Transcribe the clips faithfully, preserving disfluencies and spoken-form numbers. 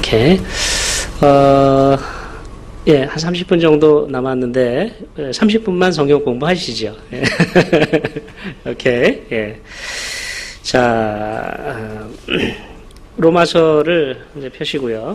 오케이. 어, 예, 한 삼십 분 정도 남았는데, 삼십 분만 성경 공부하시죠. 예. 오케이. 예. 자, 로마서를 이제 펴시고요.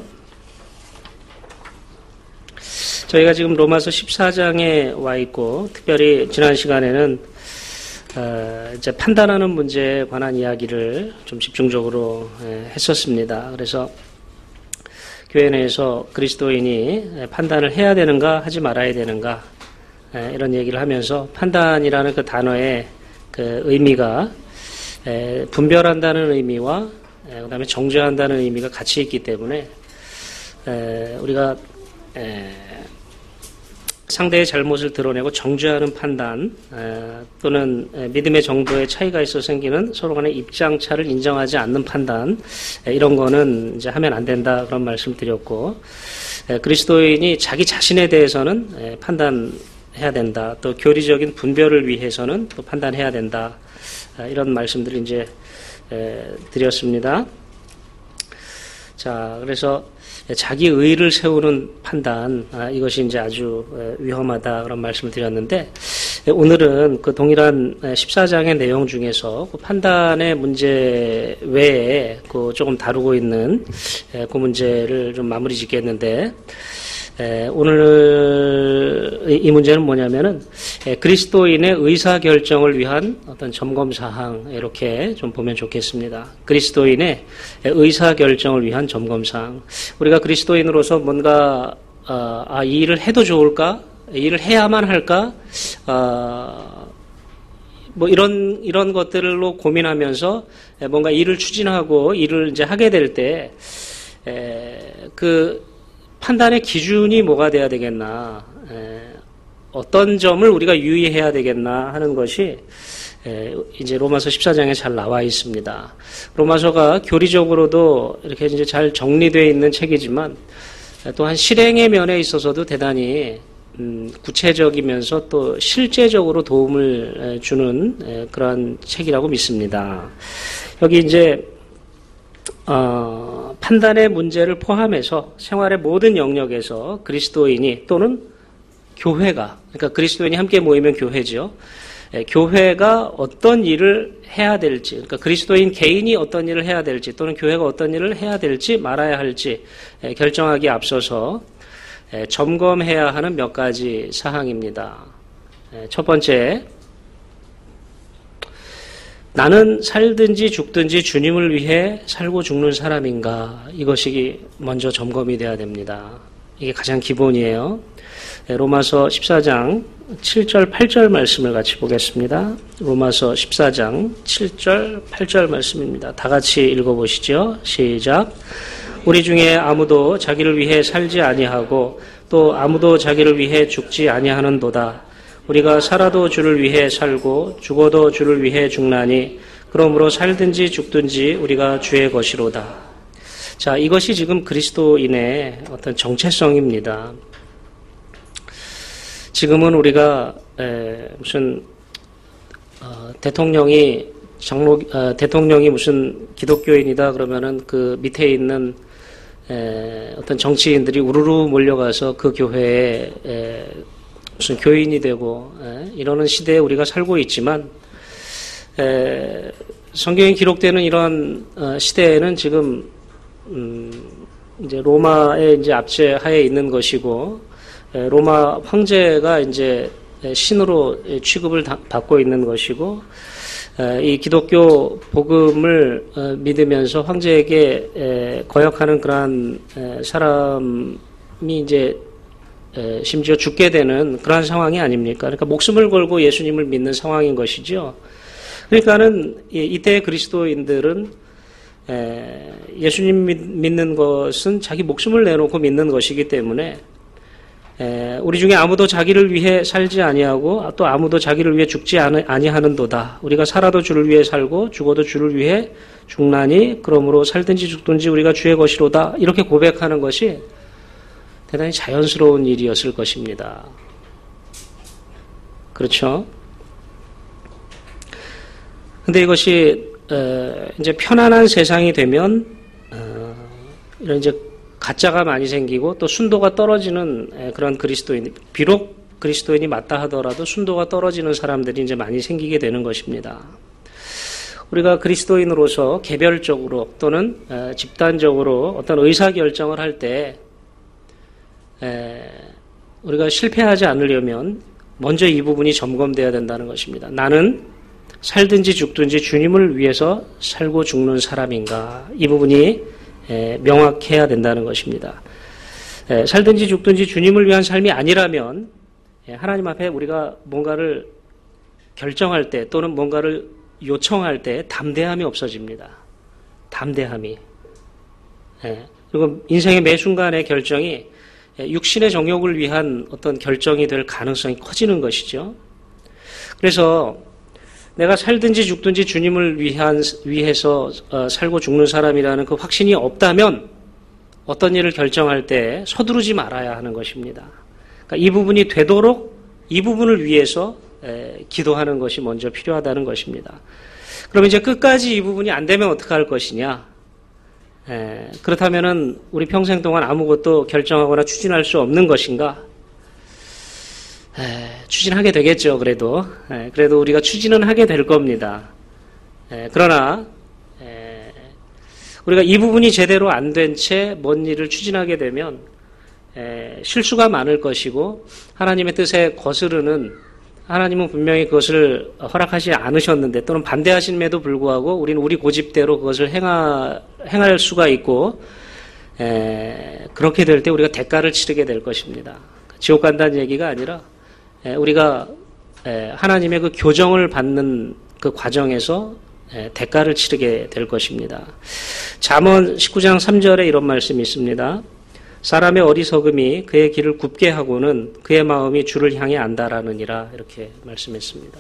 저희가 지금 로마서 십사 장에 와 있고, 특별히 지난 시간에는 어, 이제 판단하는 문제에 관한 이야기를 좀 집중적으로 예, 했었습니다. 그래서 교회 내에서 그리스도인이 판단을 해야 되는가 하지 말아야 되는가 예, 이런 얘기를 하면서 판단이라는 그 단어의 그 의미가 예, 분별한다는 의미와 예, 그 다음에 정죄한다는 의미가 같이 있기 때문에 예, 우리가 예, 상대의 잘못을 드러내고 정죄하는 판단 또는 믿음의 정도의 차이가 있어 생기는 서로 간의 입장차를 인정하지 않는 판단 이런 거는 이제 하면 안 된다 그런 말씀 드렸고 그리스도인이 자기 자신에 대해서는 판단해야 된다. 또 교리적인 분별을 위해서는 또 판단해야 된다. 이런 말씀들을 이제 드렸습니다. 자, 그래서 자기 의를 세우는 판단, 아, 이것이 이제 아주 위험하다 그런 말씀을 드렸는데 오늘은 그 동일한 십사 장의 내용 중에서 그 판단의 문제 외에 그 조금 다루고 있는 그 문제를 좀 마무리 짓겠는데 오늘 이 문제는 뭐냐면은 그리스도인의 의사결정을 위한 어떤 점검사항 이렇게 좀 보면 좋겠습니다. 그리스도인의 의사결정을 위한 점검사항. 우리가 그리스도인으로서 뭔가 어, 아, 이 일을 해도 좋을까? 이 일을 해야만 할까? 어, 뭐 이런 이런 것들로 고민하면서 뭔가 일을 추진하고 일을 이제 하게 될 때 그 판단의 기준이 뭐가 돼야 되겠나, 에, 어떤 점을 우리가 유의해야 되겠나 하는 것이 에, 이제 로마서 십사 장에 잘 나와 있습니다. 로마서가 교리적으로도 이렇게 이제 잘 정리되어 있는 책이지만 또한 실행의 면에 있어서도 대단히 음, 구체적이면서 또 실제적으로 도움을 주는 에, 그러한 책이라고 믿습니다. 여기 이제 어, 판단의 문제를 포함해서 생활의 모든 영역에서 그리스도인이 또는 교회가, 그러니까 그리스도인이 함께 모이면 교회죠. 예, 교회가 어떤 일을 해야 될지, 그러니까 그리스도인 개인이 어떤 일을 해야 될지 또는 교회가 어떤 일을 해야 될지 말아야 할지 예, 결정하기에 앞서서 예, 점검해야 하는 몇 가지 사항입니다. 예, 첫 번째, 나는 살든지 죽든지 주님을 위해 살고 죽는 사람인가? 이것이 먼저 점검이 돼야 됩니다. 이게 가장 기본이에요. 로마서 십사 장 칠 절 팔 절 말씀을 같이 보겠습니다. 로마서 십사 장 칠 절 팔 절 말씀입니다. 다 같이 읽어보시죠. 시작. 우리 중에 아무도 자기를 위해 살지 아니하고 또 아무도 자기를 위해 죽지 아니하는도다. 우리가 살아도 주를 위해 살고 죽어도 주를 위해 죽나니 그러므로 살든지 죽든지 우리가 주의 것이로다. 자, 이것이 지금 그리스도인의 어떤 정체성입니다. 지금은 우리가 에, 무슨 어, 대통령이 장로 어, 대통령이 무슨 기독교인이다 그러면은 그 밑에 있는 에, 어떤 정치인들이 우르르 몰려가서 그 교회에 에, 무슨 교인이 되고 에, 이러는 시대에 우리가 살고 있지만 에, 성경에 기록되는 이런 어, 시대에는 지금 음, 이제 로마의 이제 압제하에 있는 것이고 에, 로마 황제가 이제 신으로 취급을 다, 받고 있는 것이고 에, 이 기독교 복음을 어, 믿으면서 황제에게 에, 거역하는 그러한 에, 사람이 이제 에, 심지어 죽게 되는 그러한 상황이 아닙니까? 그러니까 목숨을 걸고 예수님을 믿는 상황인 것이죠. 그러니까는 이때 그리스도인들은 에, 예수님 믿는 것은 자기 목숨을 내놓고 믿는 것이기 때문에 에, 우리 중에 아무도 자기를 위해 살지 아니하고 또 아무도 자기를 위해 죽지 아니하는도다. 우리가 살아도 주를 위해 살고 죽어도 주를 위해 죽나니 그러므로 살든지 죽든지 우리가 주의 것이로다. 이렇게 고백하는 것이 대단히 자연스러운 일이었을 것입니다. 그렇죠? 근데 이것이 어, 이제 편안한 세상이 되면 어, 이런 이제 가짜가 많이 생기고 또 순도가 떨어지는 그런 그리스도인, 비록 그리스도인이 맞다 하더라도 순도가 떨어지는 사람들이 이제 많이 생기게 되는 것입니다. 우리가 그리스도인으로서 개별적으로 또는 집단적으로 어떤 의사결정을 할 때 우리가 실패하지 않으려면 먼저 이 부분이 점검되어야 된다는 것입니다. 나는 살든지 죽든지 주님을 위해서 살고 죽는 사람인가? 이 부분이 명확해야 된다는 것입니다. 살든지 죽든지 주님을 위한 삶이 아니라면 하나님 앞에 우리가 뭔가를 결정할 때 또는 뭔가를 요청할 때 담대함이 없어집니다. 담대함이. 그리고 인생의 매 순간의 결정이 육신의 정욕을 위한 어떤 결정이 될 가능성이 커지는 것이죠. 그래서 내가 살든지 죽든지 주님을 위한, 위해서 살고 죽는 사람이라는 그 확신이 없다면 어떤 일을 결정할 때 서두르지 말아야 하는 것입니다. 그러니까 이 부분이 되도록 이 부분을 위해서 기도하는 것이 먼저 필요하다는 것입니다. 그럼 이제 끝까지 이 부분이 안 되면 어떻게 할 것이냐? 에, 그렇다면은 우리 평생 동안 아무것도 결정하거나 추진할 수 없는 것인가? 에, 추진하게 되겠죠. 그래도 에, 그래도 우리가 추진은 하게 될 겁니다. 에, 그러나 에, 우리가 이 부분이 제대로 안 된 채 뭔 일을 추진하게 되면 에, 실수가 많을 것이고 하나님의 뜻에 거스르는, 하나님은 분명히 그것을 허락하지 않으셨는데 또는 반대하심에도 불구하고 우리는 우리 고집대로 그것을 행하, 행할 수가 있고 에, 그렇게 될 때 우리가 대가를 치르게 될 것입니다. 지옥 간다는 얘기가 아니라 에, 우리가 에, 하나님의 그 교정을 받는 그 과정에서 에, 대가를 치르게 될 것입니다. 잠언 십구 장 삼 절에 이런 말씀이 있습니다. 사람의 어리석음이 그의 길을 굽게 하고는 그의 마음이 주를 향해 안달하느니라, 이렇게 말씀했습니다.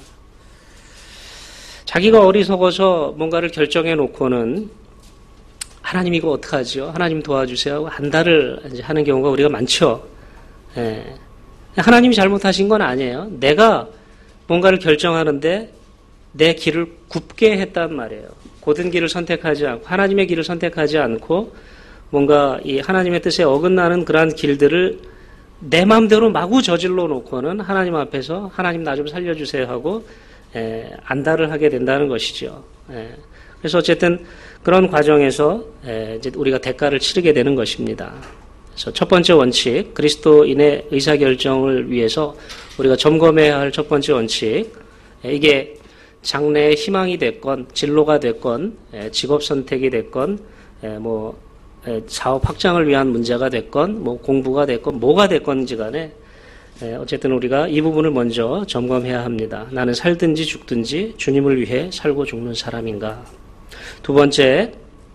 자기가 어리석어서 뭔가를 결정해 놓고는 하나님 이거 어떡하죠? 하나님 도와주세요. 안달을 하는 경우가 우리가 많죠. 예. 하나님이 잘못하신 건 아니에요. 내가 뭔가를 결정하는데 내 길을 굽게 했단 말이에요. 고든 길을 선택하지 않고 하나님의 길을 선택하지 않고 뭔가 이 하나님의 뜻에 어긋나는 그러한 길들을 내 마음대로 마구 저질러 놓고는 하나님 앞에서 하나님 나 좀 살려주세요 하고 에, 안달을 하게 된다는 것이죠. 에, 그래서 어쨌든 그런 과정에서 에, 이제 우리가 대가를 치르게 되는 것입니다. 그래서 첫 번째 원칙, 그리스도인의 의사결정을 위해서 우리가 점검해야 할 첫 번째 원칙, 에, 이게 장래의 희망이 됐건 진로가 됐건 에, 직업 선택이 됐건 에, 뭐 사업 확장을 위한 문제가 됐건 뭐 공부가 됐건 뭐가 됐건지 간에 어쨌든 우리가 이 부분을 먼저 점검해야 합니다. 나는 살든지 죽든지 주님을 위해 살고 죽는 사람인가. 두 번째,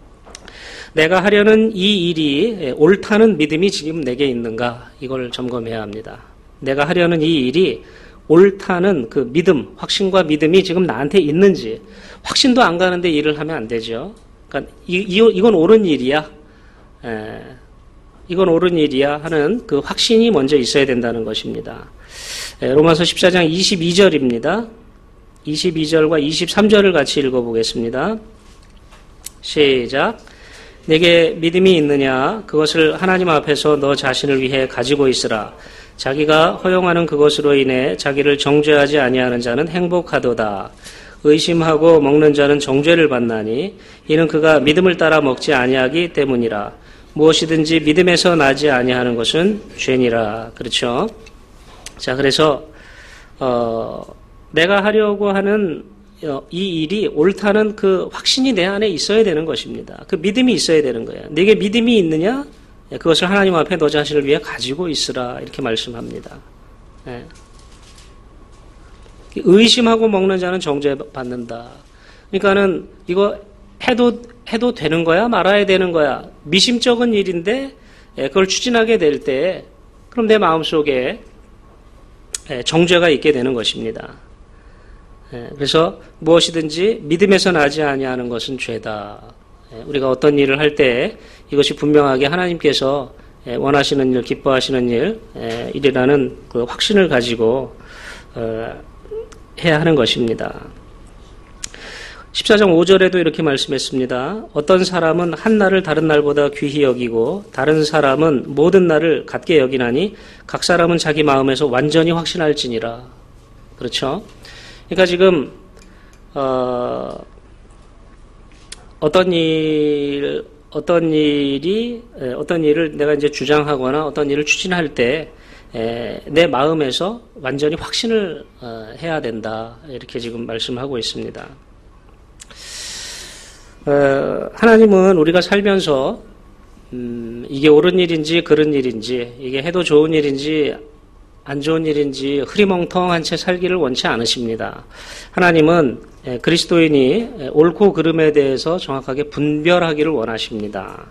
내가 하려는 이 일이 옳다는 믿음이 지금 내게 있는가, 이걸 점검해야 합니다. 내가 하려는 이 일이 옳다는 그 믿음, 확신과 믿음이 지금 나한테 있는지. 확신도 안 가는데 일을 하면 안 되죠. 그러니까 이, 이, 이건 옳은 일이야. 에, 이건 옳은 일이야 하는 그 확신이 먼저 있어야 된다는 것입니다. 에, 로마서 십사 장 이십이 절입니다. 이십이 절과 이십삼 절을 같이 읽어보겠습니다. 시작. 내게 믿음이 있느냐? 그것을 하나님 앞에서 너 자신을 위해 가지고 있으라. 자기가 허용하는 그것으로 인해 자기를 정죄하지 아니하는 자는 행복하도다. 의심하고 먹는 자는 정죄를 받나니 이는 그가 믿음을 따라 먹지 아니하기 때문이라. 무엇이든지 믿음에서 나지 아니하는 것은 죄니라. 그렇죠? 자, 그래서 어, 내가 하려고 하는 이 일이 옳다는 그 확신이 내 안에 있어야 되는 것입니다. 그 믿음이 있어야 되는 거예요. 내게 믿음이 있느냐? 그것을 하나님 앞에 너 자신을 위해 가지고 있으라, 이렇게 말씀합니다. 네. 의심하고 먹는 자는 정죄받는다. 그러니까는 이거 해도 해도 되는 거야? 말아야 되는 거야? 미심쩍은 일인데 그걸 추진하게 될 때 그럼 내 마음속에 정죄가 있게 되는 것입니다. 그래서 무엇이든지 믿음에서 나지 아니하는 것은 죄다. 우리가 어떤 일을 할 때 이것이 분명하게 하나님께서 원하시는 일, 기뻐하시는 일, 일이라는 그 확신을 가지고 해야 하는 것입니다. 십사 장 오 절에도 이렇게 말씀했습니다. 어떤 사람은 한 날을 다른 날보다 귀히 여기고 다른 사람은 모든 날을 같게 여기나니 각 사람은 자기 마음에서 완전히 확신할지니라. 그렇죠? 그러니까 지금 어, 어떤 일, 어떤 일이 어떤 일을 내가 이제 주장하거나 어떤 일을 추진할 때 내 마음에서 완전히 확신을 해야 된다. 이렇게 지금 말씀하고 있습니다. 어, 하나님은 우리가 살면서 음, 이게 옳은 일인지 그른 일인지 이게 해도 좋은 일인지 안 좋은 일인지 흐리멍텅한 채 살기를 원치 않으십니다. 하나님은 그리스도인이 옳고 그름에 대해서 정확하게 분별하기를 원하십니다.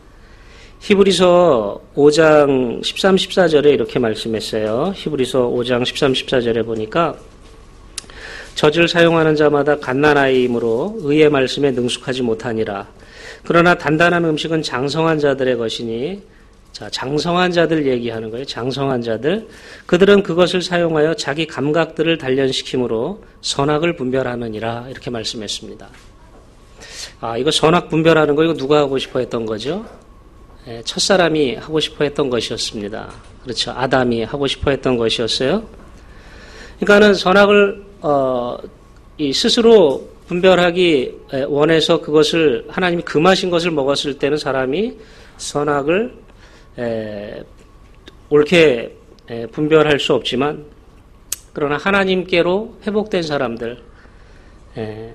히브리서 오 장 십삼, 십사 절에 이렇게 말씀했어요. 히브리서 오 장 십삼, 십사 절에 보니까 젖을 사용하는 자마다 갓난아이이므로 의의 말씀에 능숙하지 못하니라. 그러나 단단한 음식은 장성한 자들의 것이니, 자, 장성한 자들 얘기하는 거예요. 장성한 자들. 그들은 그것을 사용하여 자기 감각들을 단련시킴으로 선악을 분별하느니라. 이렇게 말씀했습니다. 아, 이거 선악 분별하는 거 이거 누가 하고 싶어 했던 거죠? 예, 첫사람이 하고 싶어 했던 것이었습니다. 그렇죠. 아담이 하고 싶어 했던 것이었어요. 그러니까는 선악을 어, 이 스스로 분별하기 원해서 그것을 하나님이 금하신 것을 먹었을 때는 사람이 선악을 에, 옳게 에, 분별할 수 없지만 그러나 하나님께로 회복된 사람들 에,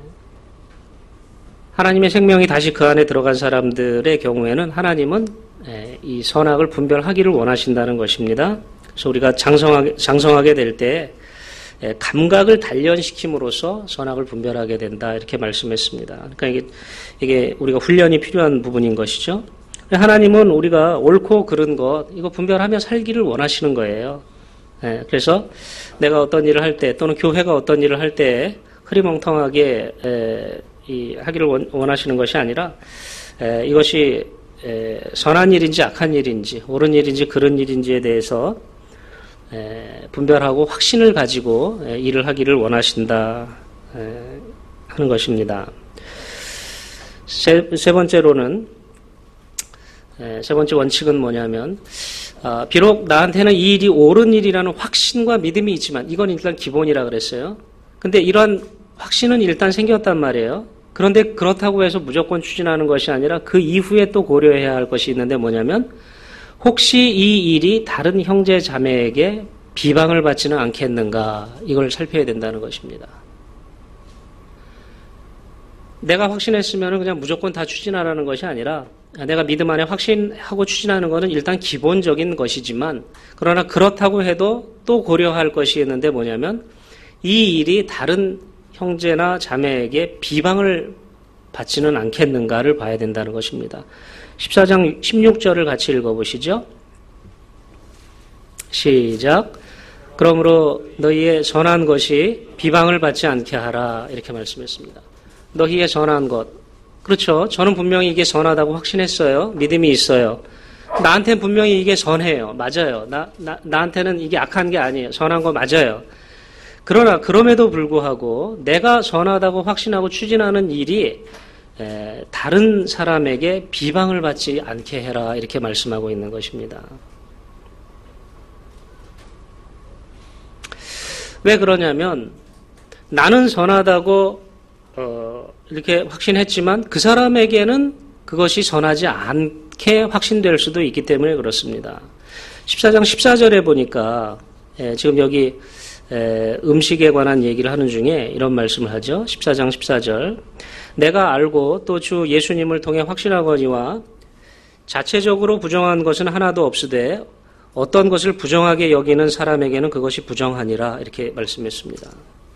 하나님의 생명이 다시 그 안에 들어간 사람들의 경우에는 하나님은 에, 이 선악을 분별하기를 원하신다는 것입니다. 그래서 우리가 장성하게, 장성하게 될 때 감각을 단련시킴으로써 선악을 분별하게 된다 이렇게 말씀했습니다. 그러니까 이게, 이게 우리가 훈련이 필요한 부분인 것이죠. 하나님은 우리가 옳고 그른 것 이거 분별하며 살기를 원하시는 거예요. 예, 그래서 내가 어떤 일을 할 때 또는 교회가 어떤 일을 할 때 흐리멍텅하게 에, 이, 하기를 원, 원하시는 것이 아니라 에, 이것이 에, 선한 일인지 악한 일인지 옳은 일인지 그른 일인지에 대해서 에, 분별하고 확신을 가지고 에, 일을 하기를 원하신다 에, 하는 것입니다. 세, 세 번째로는 에, 세 번째 원칙은 뭐냐면 어, 비록 나한테는 이 일이 옳은 일이라는 확신과 믿음이 있지만 이건 일단 기본이라 그랬어요. 근데 이러한 확신은 일단 생겼단 말이에요. 그런데 그렇다고 해서 무조건 추진하는 것이 아니라 그 이후에 또 고려해야 할 것이 있는데 뭐냐면 혹시 이 일이 다른 형제 자매에게 비방을 받지는 않겠는가 이걸 살펴야 된다는 것입니다. 내가 확신했으면 그냥 무조건 다 추진하라는 것이 아니라 내가 믿음 안에 확신하고 추진하는 것은 일단 기본적인 것이지만 그러나 그렇다고 해도 또 고려할 것이 있는데 뭐냐면 이 일이 다른 형제나 자매에게 비방을 받지는 않겠는가를 봐야 된다는 것입니다. 십사 장 십육 절을 같이 읽어보시죠. 시작. 그러므로 너희의 선한 것이 비방을 받지 않게 하라 이렇게 말씀했습니다. 너희의 선한 것. 그렇죠. 저는 분명히 이게 선하다고 확신했어요. 믿음이 있어요. 나한테는 분명히 이게 선해요. 맞아요. 나, 나, 나한테는 이게 악한 게 아니에요. 선한 거 맞아요. 그러나 그럼에도 불구하고 내가 선하다고 확신하고 추진하는 일이 에, 다른 사람에게 비방을 받지 않게 해라 이렇게 말씀하고 있는 것입니다. 왜 그러냐면 나는 선하다고 어, 이렇게 확신했지만 그 사람에게는 그것이 선하지 않게 확신될 수도 있기 때문에 그렇습니다. 십사 장 십사 절에 보니까 에, 지금 여기 에, 음식에 관한 얘기를 하는 중에 이런 말씀을 하죠. 십사 장 십사 절. 내가 알고 또 주 예수님을 통해 확신하거니와 자체적으로 부정한 것은 하나도 없으되 어떤 것을 부정하게 여기는 사람에게는 그것이 부정하니라 이렇게 말씀했습니다.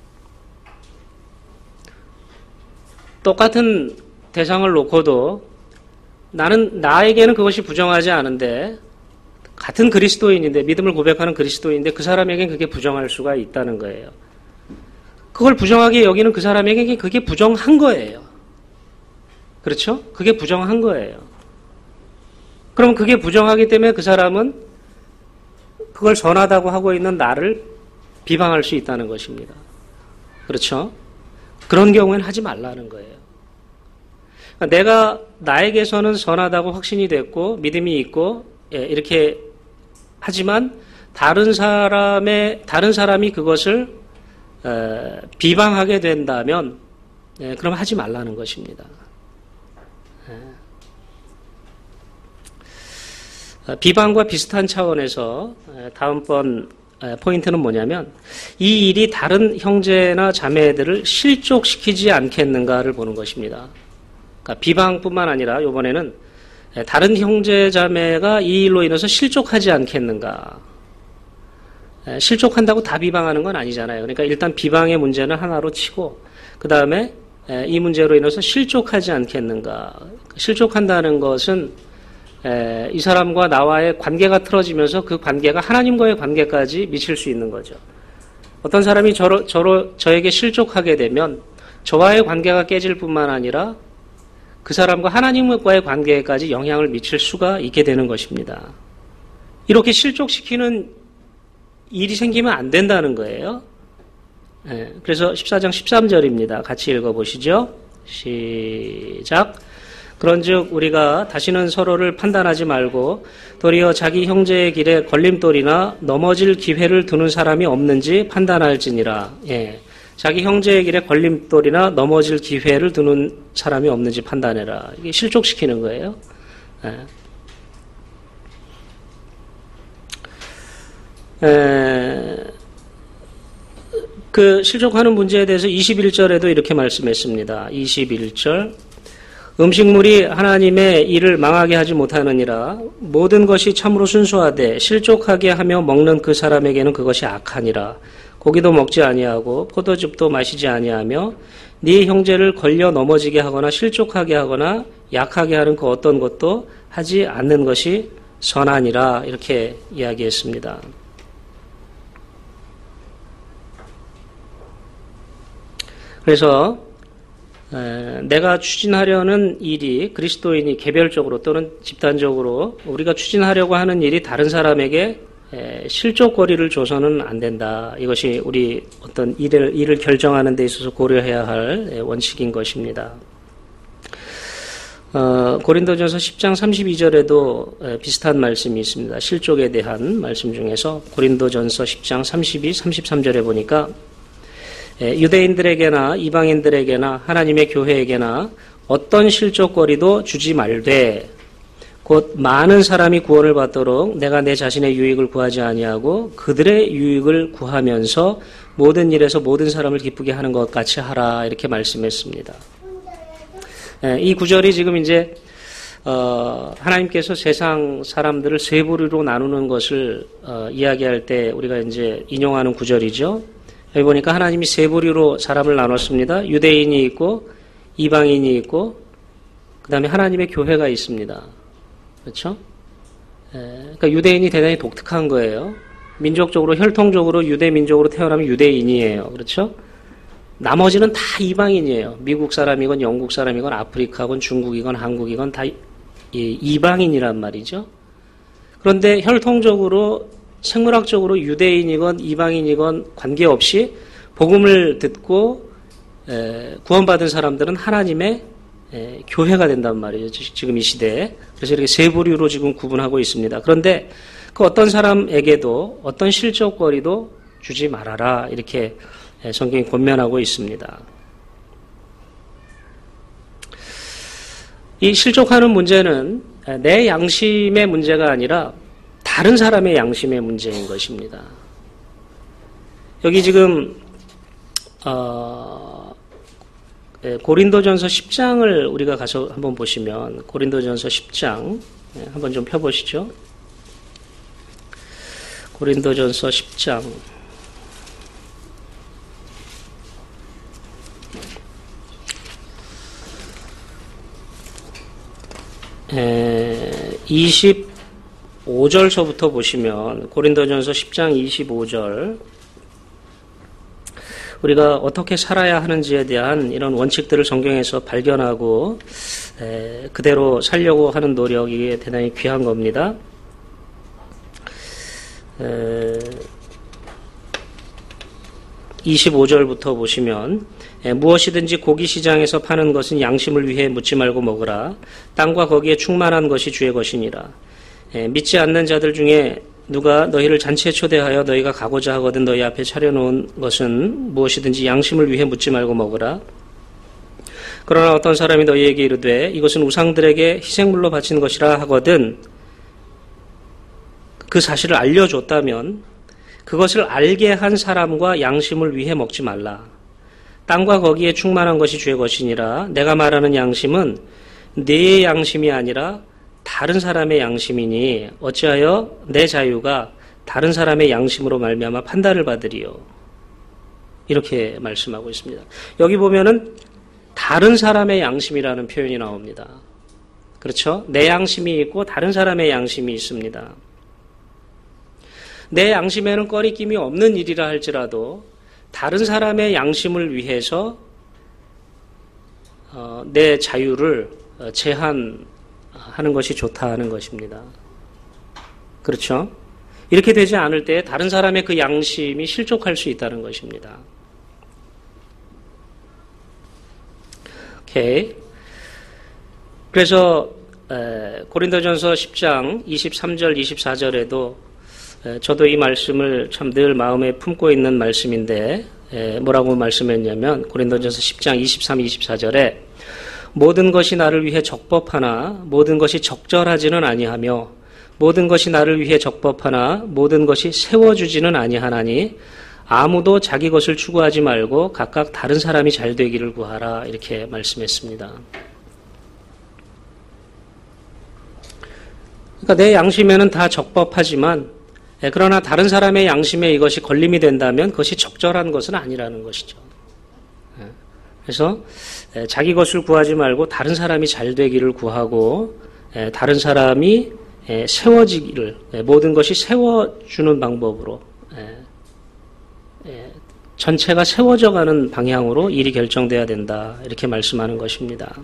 똑같은 대상을 놓고도 나는 나에게는 그것이 부정하지 않은데 같은 그리스도인인데 믿음을 고백하는 그리스도인인데 그 사람에게는 그게 부정할 수가 있다는 거예요. 그걸 부정하게 여기는 그 사람에게 그게 부정한 거예요. 그렇죠? 그게 부정한 거예요. 그럼 그게 부정하기 때문에 그 사람은 그걸 선하다고 하고 있는 나를 비방할 수 있다는 것입니다. 그렇죠? 그런 경우에는 하지 말라는 거예요. 그러니까 내가 나에게서는 선하다고 확신이 됐고 믿음이 있고 예, 이렇게 하지만 다른 사람의 다른 사람이 그것을 에, 비방하게 된다면 예, 그럼 하지 말라는 것입니다. 예. 비방과 비슷한 차원에서 다음번 포인트는 뭐냐면 이 일이 다른 형제나 자매들을 실족시키지 않겠는가를 보는 것입니다. 그러니까 비방뿐만 아니라 이번에는 다른 형제 자매가 이 일로 인해서 실족하지 않겠는가. 실족한다고 다 비방하는 건 아니잖아요. 그러니까 일단 비방의 문제는 하나로 치고 그 다음에 이 문제로 인해서 실족하지 않겠는가. 실족한다는 것은 이 사람과 나와의 관계가 틀어지면서 그 관계가 하나님과의 관계까지 미칠 수 있는 거죠. 어떤 사람이 저로, 저로, 저에게 실족하게 되면 저와의 관계가 깨질 뿐만 아니라 그 사람과 하나님과의 관계까지 영향을 미칠 수가 있게 되는 것입니다. 이렇게 실족시키는 일이 생기면 안 된다는 거예요. 네, 그래서 십사 장 십삼 절입니다. 같이 읽어보시죠. 시작. 그런즉 우리가 다시는 서로를 판단하지 말고 도리어 자기 형제의 길에 걸림돌이나 넘어질 기회를 두는 사람이 없는지 판단할지니라. 예. 자기 형제의 길에 걸림돌이나 넘어질 기회를 두는 사람이 없는지 판단해라. 이게 실족시키는 거예요. 예. 에, 그 실족하는 문제에 대해서 이십일 절에도 이렇게 말씀했습니다. 이십일 절. 음식물이 하나님의 일을 망하게 하지 못하느니라. 모든 것이 참으로 순수하되 실족하게 하며 먹는 그 사람에게는 그것이 악하니라. 고기도 먹지 아니하고 포도즙도 마시지 아니하며 네 형제를 걸려 넘어지게 하거나 실족하게 하거나 약하게 하는 그 어떤 것도 하지 않는 것이 선하니라. 이렇게 이야기했습니다. 그래서 내가 추진하려는 일이 그리스도인이 개별적으로 또는 집단적으로 우리가 추진하려고 하는 일이 다른 사람에게 실족거리를 줘서는 안 된다. 이것이 우리 어떤 일을, 일을 결정하는 데 있어서 고려해야 할 원칙인 것입니다. 어, 고린도전서 십 장 삼십이 절에도 비슷한 말씀이 있습니다. 실족에 대한 말씀 중에서 고린도전서 십 장 삼십이, 삼십삼 절에 보니까 유대인들에게나 이방인들에게나 하나님의 교회에게나 어떤 실족거리도 주지 말되 곧 많은 사람이 구원을 받도록 내가 내 자신의 유익을 구하지 아니하고 그들의 유익을 구하면서 모든 일에서 모든 사람을 기쁘게 하는 것 같이 하라. 이렇게 말씀했습니다. 이 구절이 지금 이제 어, 하나님께서 세상 사람들을 세 부류로 나누는 것을 어, 이야기할 때 우리가 이제 인용하는 구절이죠. 여기 보니까 하나님이 세 부류로 사람을 나눴습니다. 유대인이 있고 이방인이 있고 그 다음에 하나님의 교회가 있습니다. 그렇죠? 에, 그러니까 유대인이 대단히 독특한 거예요. 민족적으로 혈통적으로 유대 민족으로 태어나면 유대인이에요. 그렇죠? 나머지는 다 이방인이에요. 미국 사람이건 영국 사람이건 아프리카건 중국이건 한국이건 다 이방인이란 말이죠. 그런데 혈통적으로 생물학적으로 유대인이건 이방인이건 관계없이 복음을 듣고 구원받은 사람들은 하나님의 교회가 된단 말이에요. 지금 이 시대에. 그래서 이렇게 세 부류로 지금 구분하고 있습니다. 그런데 그 어떤 사람에게도 어떤 실족거리도 주지 말아라. 이렇게 성경이 권면하고 있습니다. 이 실족하는 문제는 내 양심의 문제가 아니라 다른 사람의 양심의 문제인 것입니다. 여기 지금 어, 고린도전서 십 장을 우리가 가서 한번 보시면 고린도전서 십 장 한번 좀 펴보시죠. 고린도전서 십 장 에, 이십오 절서부터 보시면 고린도전서 십 장 이십오 절 우리가 어떻게 살아야 하는지에 대한 이런 원칙들을 성경에서 발견하고 에, 그대로 살려고 하는 노력이 대단히 귀한 겁니다. 에, 이십오 절부터 보시면 무엇이든지 고기 시장에서 파는 것은 양심을 위해 묻지 말고 먹으라. 땅과 거기에 충만한 것이 주의 것이니라. 믿지 않는 자들 중에 누가 너희를 잔치에 초대하여 너희가 가고자 하거든 너희 앞에 차려놓은 것은 무엇이든지 양심을 위해 묻지 말고 먹으라. 그러나 어떤 사람이 너희에게 이르되 이것은 우상들에게 희생물로 바친 것이라 하거든 그 사실을 알려줬다면 그것을 알게 한 사람과 양심을 위해 먹지 말라. 땅과 거기에 충만한 것이 주의 것이니라. 내가 말하는 양심은 네 양심이 아니라 다른 사람의 양심이니 어찌하여 내 자유가 다른 사람의 양심으로 말미암아 판단을 받으리요. 이렇게 말씀하고 있습니다. 여기 보면은 다른 사람의 양심이라는 표현이 나옵니다. 그렇죠? 내 양심이 있고 다른 사람의 양심이 있습니다. 내 양심에는 꺼리낌이 없는 일이라 할지라도 다른 사람의 양심을 위해서 어, 내 자유를 제한하는 것이 좋다 하는 것입니다. 그렇죠? 이렇게 되지 않을 때 다른 사람의 그 양심이 실족할 수 있다는 것입니다. 오케이. 그래서 에, 고린도전서 십 장 이십삼 절 이십사 절에도 에, 저도 이 말씀을 참 늘 마음에 품고 있는 말씀인데 에, 뭐라고 말씀했냐면 고린도전서 십 장 이십삼, 이십사 절에 모든 것이 나를 위해 적법하나 모든 것이 적절하지는 아니하며 모든 것이 나를 위해 적법하나 모든 것이 세워주지는 아니하나니 아무도 자기 것을 추구하지 말고 각각 다른 사람이 잘 되기를 구하라 이렇게 말씀했습니다. 그러니까 내 양심에는 다 적법하지만 그러나 다른 사람의 양심에 이것이 걸림이 된다면 그것이 적절한 것은 아니라는 것이죠. 그래서 자기 것을 구하지 말고 다른 사람이 잘 되기를 구하고 다른 사람이 세워지기를 모든 것이 세워주는 방법으로 전체가 세워져가는 방향으로 일이 결정돼야 된다 이렇게 말씀하는 것입니다.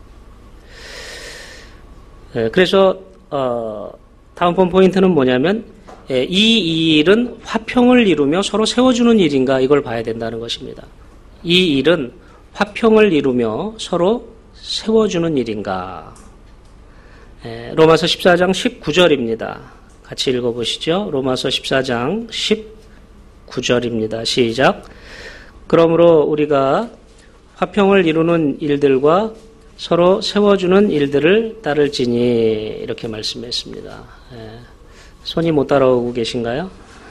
그래서 다음번 포인트는 뭐냐면 이 일은 화평을 이루며 서로 세워주는 일인가 이걸 봐야 된다는 것입니다. 이 일은 화평을 이루며 서로 세워주는 일인가. 로마서 십사 장 십구 절입니다. 같이 읽어보시죠. 로마서 십사 장 십구 절입니다. 시작. 그러므로 우리가 화평을 이루는 일들과 서로 세워주는 일들을 따를지니 이렇게 말씀했습니다. 손이 못 따라오고 계신가요?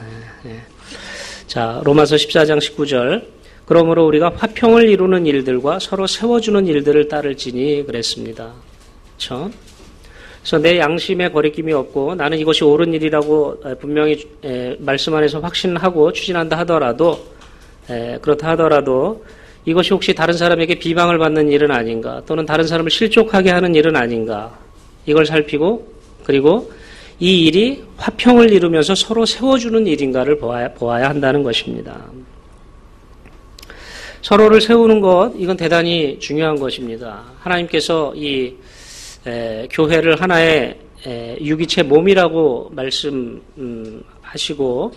자, 로마서 십사 장 십구 절. 그러므로 우리가 화평을 이루는 일들과 서로 세워주는 일들을 따를지니 그랬습니다. 그렇죠? 그래서 내 양심에 거리낌이 없고 나는 이것이 옳은 일이라고 분명히 말씀 안에서 확신하고 추진한다 하더라도 그렇다 하더라도 이것이 혹시 다른 사람에게 비방을 받는 일은 아닌가 또는 다른 사람을 실족하게 하는 일은 아닌가 이걸 살피고 그리고 이 일이 화평을 이루면서 서로 세워주는 일인가를 보아야, 보아야 한다는 것입니다. 서로를 세우는 것 이건 대단히 중요한 것입니다. 하나님께서 이 에, 교회를 하나의 에, 유기체 몸이라고 말씀하시고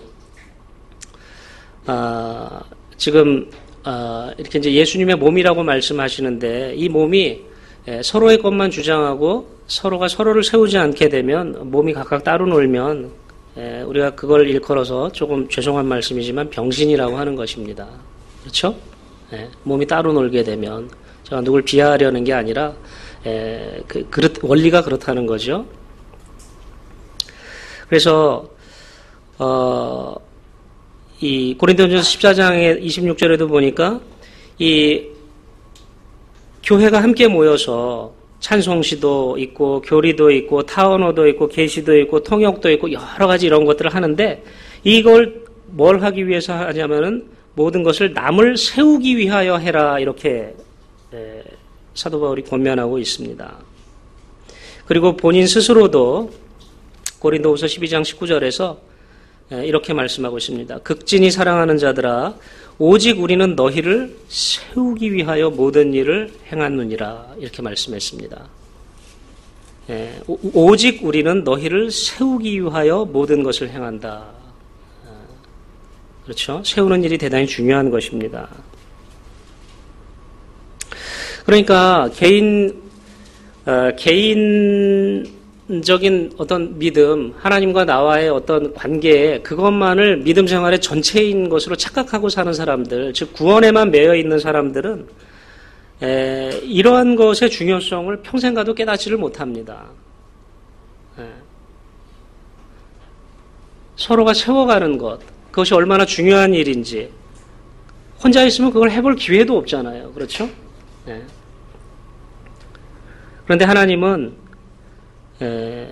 아, 지금 아, 이렇게 이제 예수님의 몸이라고 말씀하시는데 이 몸이 에, 서로의 것만 주장하고 서로가 서로를 세우지 않게 되면 몸이 각각 따로 놀면 에, 우리가 그걸 일컬어서 조금 죄송한 말씀이지만 병신이라고 하는 것입니다. 그렇죠? 에, 몸이 따로 놀게 되면 제가 누굴 비하하려는 게 아니라 에, 그, 그렇, 원리가 그렇다는 거죠. 그래서, 어, 이, 고린도전서 십사 장의 이십육 절에도 보니까, 이, 교회가 함께 모여서 찬송시도 있고, 교리도 있고, 타언어도 있고, 계시도 있고, 통역도 있고, 여러 가지 이런 것들을 하는데, 이걸 뭘 하기 위해서 하냐면은, 모든 것을 남을 세우기 위하여 해라, 이렇게, 에, 사도 바울이 권면하고 있습니다. 그리고 본인 스스로도 고린도후서 십이 장 십구 절에서 이렇게 말씀하고 있습니다. 극진히 사랑하는 자들아 오직 우리는 너희를 세우기 위하여 모든 일을 행하느니라 이렇게 말씀했습니다. 오직 우리는 너희를 세우기 위하여 모든 것을 행한다. 그렇죠? 세우는 일이 대단히 중요한 것입니다. 그러니까 개인 어, 개인적인 어떤 믿음, 하나님과 나와의 어떤 관계, 그것만을 믿음 생활의 전체인 것으로 착각하고 사는 사람들, 즉 구원에만 매여 있는 사람들은 에, 이러한 것의 중요성을 평생 가도 깨닫지를 못합니다. 에. 서로가 세워가는 것, 그것이 얼마나 중요한 일인지 혼자 있으면 그걸 해볼 기회도 없잖아요. 그렇죠? 에. 그런데 하나님은 에,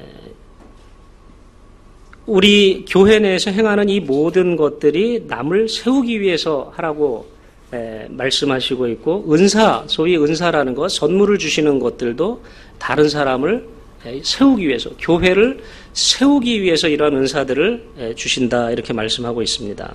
우리 교회 내에서 행하는 이 모든 것들이 남을 세우기 위해서 하라고 에, 말씀하시고 있고, 은사, 소위 은사라는 것, 선물을 주시는 것들도 다른 사람을 에, 세우기 위해서, 교회를 세우기 위해서 이러한 은사들을 에, 주신다, 이렇게 말씀하고 있습니다.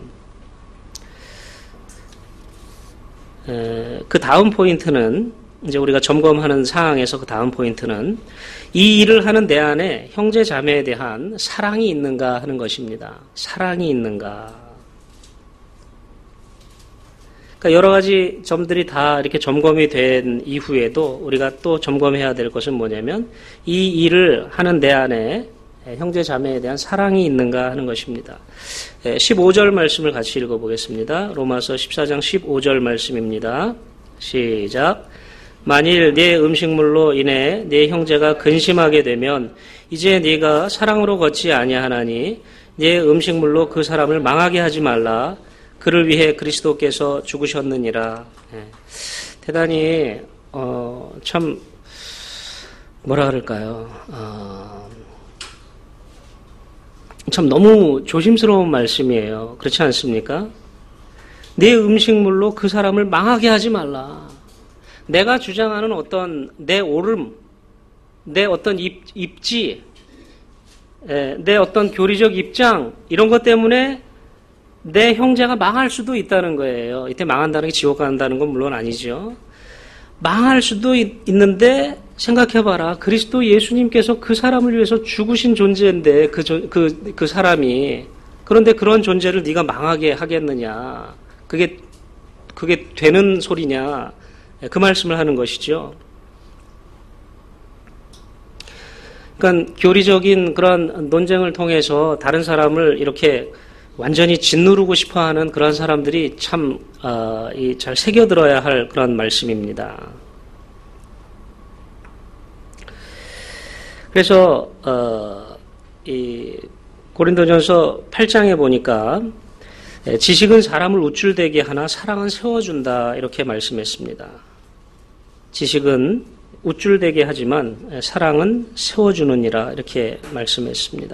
에, 그 다음 포인트는, 이제 우리가 점검하는 상황에서 그 다음 포인트는 이 일을 하는 내 안에 형제 자매에 대한 사랑이 있는가 하는 것입니다. 사랑이 있는가. 그러니까 여러 가지 점들이 다 이렇게 점검이 된 이후에도 우리가 또 점검해야 될 것은 뭐냐면 이 일을 하는 내 안에 형제 자매에 대한 사랑이 있는가 하는 것입니다. 십오 절 말씀을 같이 읽어보겠습니다. 로마서 십사 장 십오 절 말씀입니다. 시작. 만일 네 음식물로 인해 네 형제가 근심하게 되면 이제 네가 사랑으로 걷지 아니하나니 네 음식물로 그 사람을 망하게 하지 말라. 그를 위해 그리스도께서 죽으셨느니라. 네. 대단히 어, 참 뭐라 그럴까요? 어, 참 너무 조심스러운 말씀이에요. 그렇지 않습니까? 네 음식물로 그 사람을 망하게 하지 말라. 내가 주장하는 어떤 내 옳음, 내 어떤 입, 입지, 에, 내 어떤 교리적 입장, 이런 것 때문에 내 형제가 망할 수도 있다는 거예요. 이때 망한다는 게 지옥 간다는 건 물론 아니죠. 망할 수도 있, 있는데 생각해봐라. 그리스도 예수님께서 그 사람을 위해서 죽으신 존재인데 그, 그, 그 사람이, 그런데 그런 존재를 네가 망하게 하겠느냐. 그게, 그게 되는 소리냐. 그 말씀을 하는 것이죠. 그러니까 교리적인 그런 논쟁을 통해서 다른 사람을 이렇게 완전히 짓누르고 싶어하는 그런 사람들이 참 어, 잘 새겨들어야 할 그런 말씀입니다. 그래서 어, 이 고린도전서 팔 장에 보니까 지식은 사람을 우쭐대게 하나 사랑은 세워준다, 이렇게 말씀했습니다. 지식은 우쭐대게 하지만 사랑은 세워주느니라, 이렇게 말씀했습니다.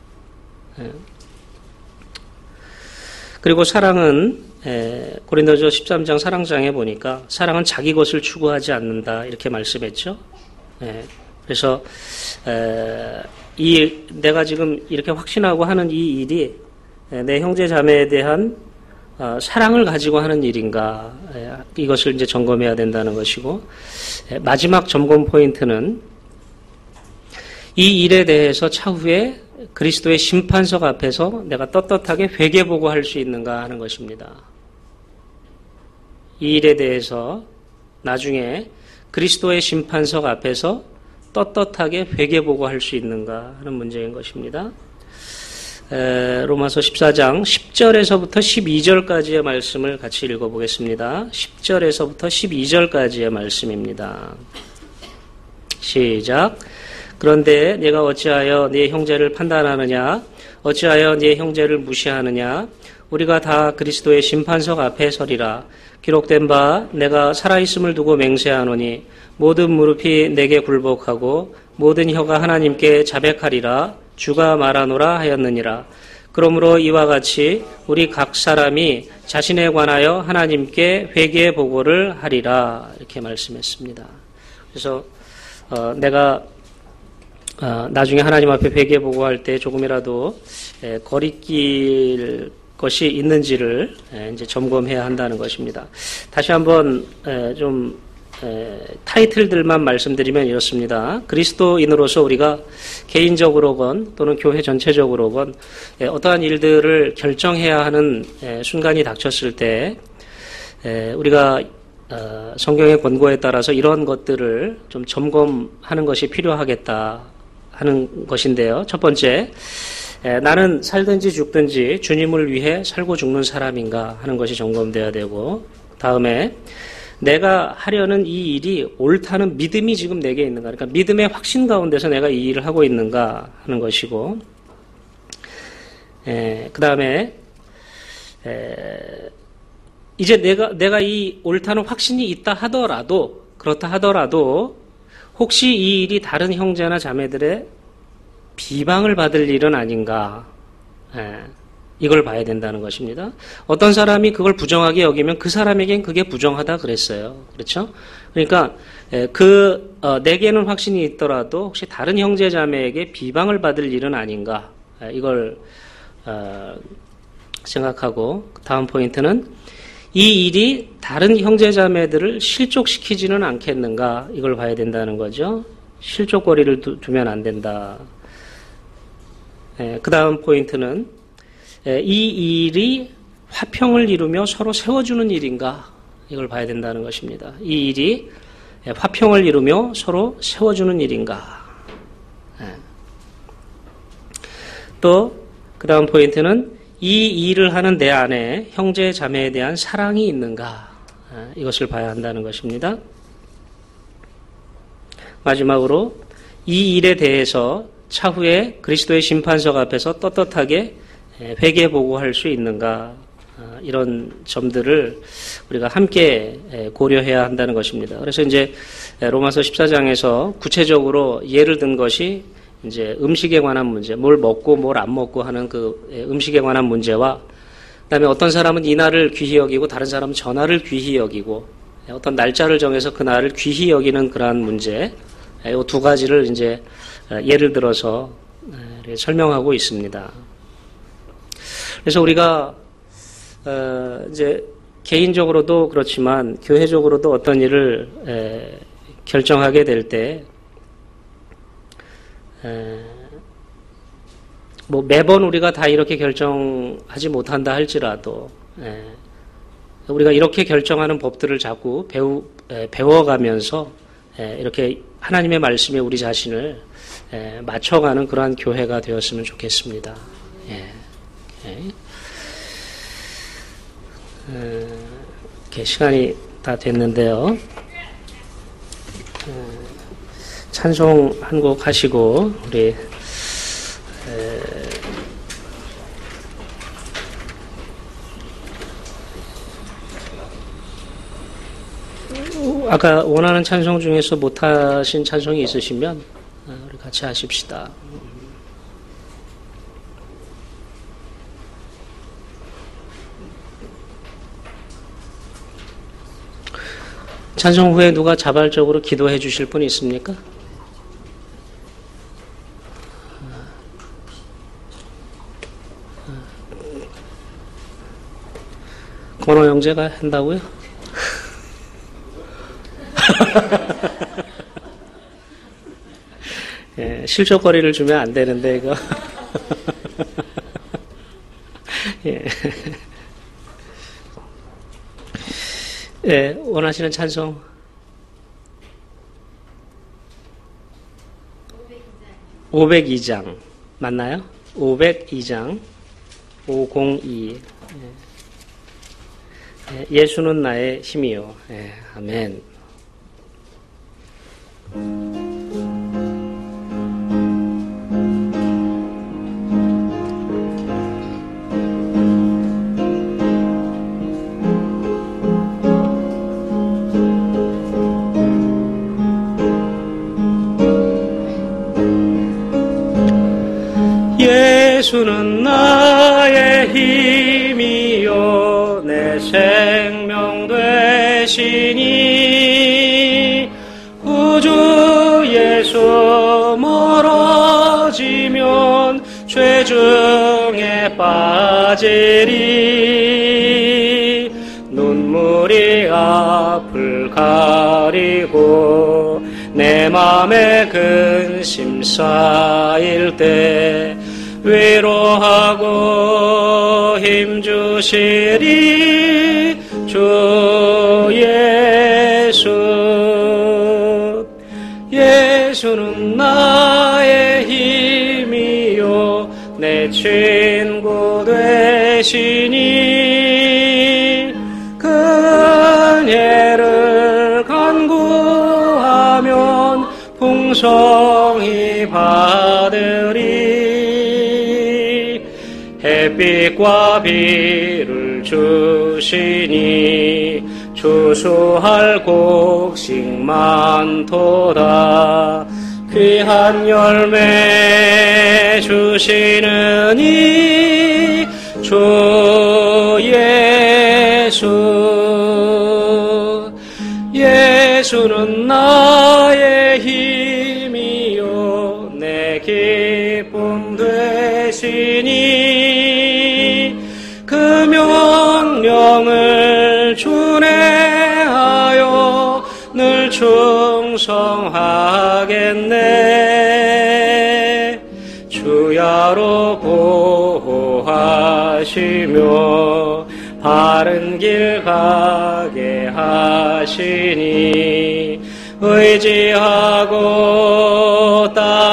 그리고 사랑은 고린도전서 십삼 장 사랑장에 보니까 사랑은 자기 것을 추구하지 않는다, 이렇게 말씀했죠. 그래서 이 내가 지금 이렇게 확신하고 하는 이 일이 내 형제 자매에 대한 사랑을 가지고 하는 일인가, 이것을 이제 점검해야 된다는 것이고, 마지막 점검 포인트는 이 일에 대해서 차후에 그리스도의 심판석 앞에서 내가 떳떳하게 회개보고할 수 있는가 하는 것입니다. 이 일에 대해서 나중에 그리스도의 심판석 앞에서 떳떳하게 회개보고할 수 있는가 하는 문제인 것입니다. 에, 로마서 십사 장 십 절에서부터 십이 절까지의 말씀을 같이 읽어보겠습니다. 십 절에서부터 십이 절까지의 말씀입니다. 시작. 그런데 내가 어찌하여 네 형제를 판단하느냐? 어찌하여 네 형제를 무시하느냐? 우리가 다 그리스도의 심판석 앞에 서리라. 기록된 바 내가 살아있음을 두고 맹세하노니 모든 무릎이 내게 굴복하고 모든 혀가 하나님께 자백하리라. 주가 말하노라 하였느니라. 그러므로 이와 같이 우리 각 사람이 자신에 관하여 하나님께 회개 보고를 하리라, 이렇게 말씀했습니다. 그래서 어, 내가 어, 나중에 하나님 앞에 회개 보고할 때 조금이라도 에, 거리낄 것이 있는지를 에, 이제 점검해야 한다는 것입니다. 다시 한번 에, 좀 에, 타이틀들만 말씀드리면 이렇습니다. 그리스도인으로서 우리가 개인적으로건 또는 교회 전체적으로건 에, 어떠한 일들을 결정해야 하는 에, 순간이 닥쳤을 때 에, 우리가 어, 성경의 권고에 따라서 이런 것들을 좀 점검하는 것이 필요하겠다 하는 것인데요. 첫 번째, 에, 나는 살든지 죽든지 주님을 위해 살고 죽는 사람인가 하는 것이 점검돼야 되고, 다음에 내가 하려는 이 일이 옳다는 믿음이 지금 내게 있는가, 그러니까 믿음의 확신 가운데서 내가 이 일을 하고 있는가 하는 것이고, 그 다음에 이제 내가 내가 이 옳다는 확신이 있다 하더라도, 그렇다 하더라도 혹시 이 일이 다른 형제나 자매들의 비방을 받을 일은 아닌가, 예, 이걸 봐야 된다는 것입니다. 어떤 사람이 그걸 부정하게 여기면 그 사람에겐 그게 부정하다 그랬어요. 그렇죠? 그러니까 예, 그 어, 내게는 확신이 있더라도 혹시 다른 형제 자매에게 비방을 받을 일은 아닌가, 예, 이걸 어, 생각하고, 다음 포인트는 이 일이 다른 형제자매들을 실족시키지는 않겠는가, 이걸 봐야 된다는 거죠. 실족거리를 두, 두면 안 된다. 예, 그 다음 포인트는 예, 이 일이 화평을 이루며 서로 세워주는 일인가, 이걸 봐야 된다는 것입니다. 이 일이 예, 화평을 이루며 서로 세워주는 일인가. 예. 또 그 다음 포인트는 이 일을 하는 내 안에 형제 자매에 대한 사랑이 있는가, 이것을 봐야 한다는 것입니다. 마지막으로 이 일에 대해서 차후에 그리스도의 심판석 앞에서 떳떳하게 회개보고할 수 있는가, 이런 점들을 우리가 함께 고려해야 한다는 것입니다. 그래서 이제 로마서 십사 장에서 구체적으로 예를 든 것이 이제 음식에 관한 문제, 뭘 먹고 뭘 안 먹고 하는 그 음식에 관한 문제와, 그다음에 어떤 사람은 이날을 귀히 여기고 다른 사람은 전날을 귀히 여기고, 어떤 날짜를 정해서 그 날을 귀히 여기는 그러한 문제, 이 두 가지를 이제 예를 들어서 설명하고 있습니다. 그래서 우리가 이제 개인적으로도 그렇지만 교회적으로도 어떤 일을 결정하게 될 때, 에, 뭐 매번 우리가 다 이렇게 결정하지 못한다 할지라도, 에, 우리가 이렇게 결정하는 법들을 자꾸 배우, 에, 배워가면서 에, 이렇게 하나님의 말씀에 우리 자신을 에, 맞춰가는 그러한 교회가 되었으면 좋겠습니다. 예. 예. 에, 이렇게 시간이 다 됐는데요. 에, 찬송 한 곡 하시고 우리 에, 아까 원하는 찬송 중에서 못하신 찬송이 있으시면 우리 같이 하십시다. 찬송 후에 누가 자발적으로 기도해 주실 분 있습니까? 권호 형제가 한다고요? 예, 실족거리를 주면 안 되는데 이거. 예. 예, 원하시는 찬송. 오백이 장 맞나요? 오백이 장 오백이. 예. 예수는 나의 힘이요. 예, 아멘. 예수는 나의 힘이요 내 생명 되시니 구주 예수 멀어지면 죄 중에 빠지리 눈물이 앞을 가리고 내 맘에 근심 쌓일 때 위로하고 힘주시리 주 예수. 예수는 나의 힘이요 내 친구 되시니 그녀를 간구하면 풍성히 받으리. 햇빛과 비를 주시니 추수할 곡식 많도다. 귀한 열매 주시느니 주 예수. 예수는 나의 힘이요 내 기쁨 되시니 그 명령을 준행하여 늘 충성하겠네. 주야로 보호하시며 바른 길 가게 하시니 의지하고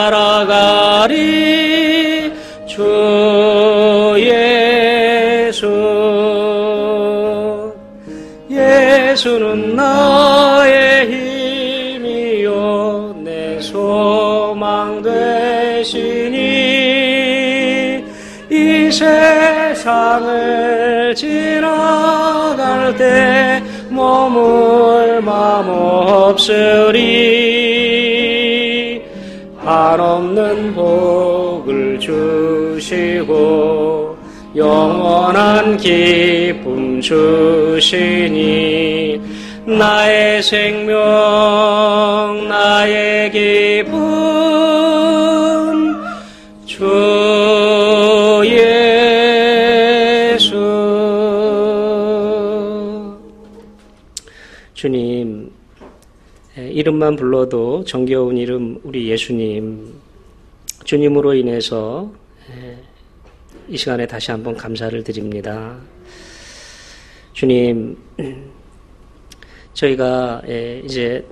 따라가리 주 예수. 예수는 나의 힘이요 내 소망 되시니 이 세상을 지나갈 때 머물 맘 없으리. 한없는 복을 주시고 영원한 기쁨 주시니 나의 생명 나의 기쁨 주 예수. 주님, 이름만 불러도 정겨운 이름 우리 예수님, 주님으로 인해서 이 시간에 다시 한번 감사를 드립니다. 주님, 저희가 이제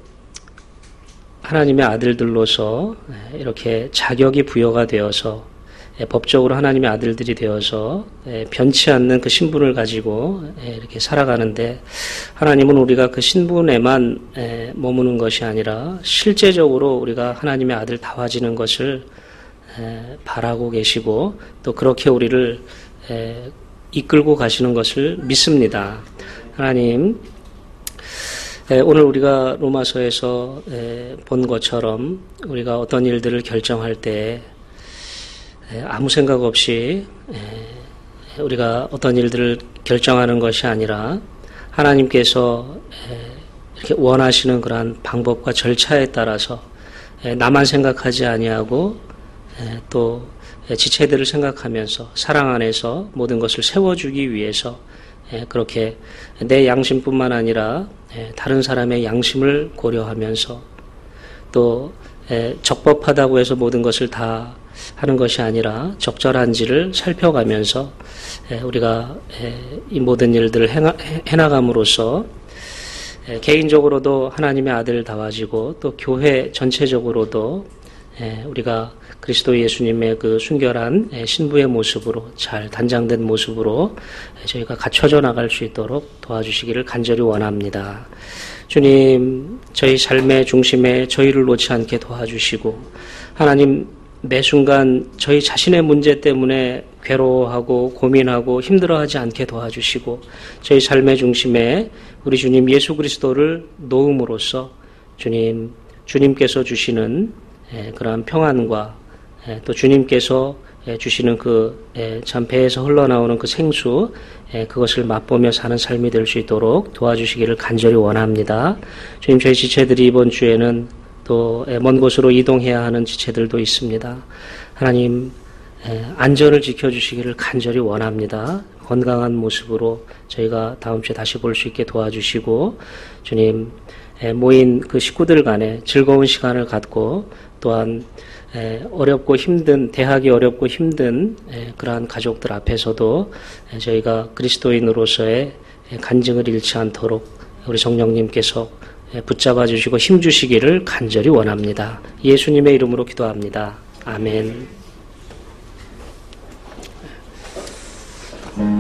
하나님의 아들들로서 이렇게 자격이 부여가 되어서 법적으로 하나님의 아들들이 되어서 변치 않는 그 신분을 가지고 이렇게 살아가는데, 하나님은 우리가 그 신분에만 머무는 것이 아니라 실제적으로 우리가 하나님의 아들 다워지는 것을 바라고 계시고 또 그렇게 우리를 이끌고 가시는 것을 믿습니다. 하나님, 오늘 우리가 로마서에서 본 것처럼 우리가 어떤 일들을 결정할 때 아무 생각 없이 우리가 어떤 일들을 결정하는 것이 아니라 하나님께서 이렇게 원하시는 그러한 방법과 절차에 따라서 나만 생각하지 아니하고 또 지체들을 생각하면서 사랑 안에서 모든 것을 세워주기 위해서 그렇게 내 양심뿐만 아니라 다른 사람의 양심을 고려하면서 또 적법하다고 해서 모든 것을 다 하는 것이 아니라 적절한지를 살펴가면서 우리가 이 모든 일들을 해나감으로써 개인적으로도 하나님의 아들을 다워지고 또 교회 전체적으로도 우리가 그리스도 예수님의 그 순결한 신부의 모습으로 잘 단장된 모습으로 저희가 갖춰져 나갈 수 있도록 도와주시기를 간절히 원합니다. 주님, 저희 삶의 중심에 저희를 놓지 않게 도와주시고, 하나님, 매 순간 저희 자신의 문제 때문에 괴로워하고 고민하고 힘들어하지 않게 도와주시고, 저희 삶의 중심에 우리 주님 예수 그리스도를 놓음으로써 주님, 주님께서 주시는 그러한 평안과 또 주님께서 주시는 그 참 배에서 흘러나오는 그 생수, 그것을 맛보며 사는 삶이 될 수 있도록 도와주시기를 간절히 원합니다. 주님, 저희 지체들이 이번 주에는 또 먼 곳으로 이동해야 하는 지체들도 있습니다. 하나님, 안전을 지켜주시기를 간절히 원합니다. 건강한 모습으로 저희가 다음 주에 다시 볼 수 있게 도와주시고, 주님, 모인 그 식구들 간에 즐거운 시간을 갖고, 또한 어렵고 힘든, 대하기 어렵고 힘든 그러한 가족들 앞에서도 저희가 그리스도인으로서의 간증을 잃지 않도록 우리 성령님께서 붙잡아 주시고 힘 주시기를 간절히 원합니다. 예수님의 이름으로 기도합니다. 아멘.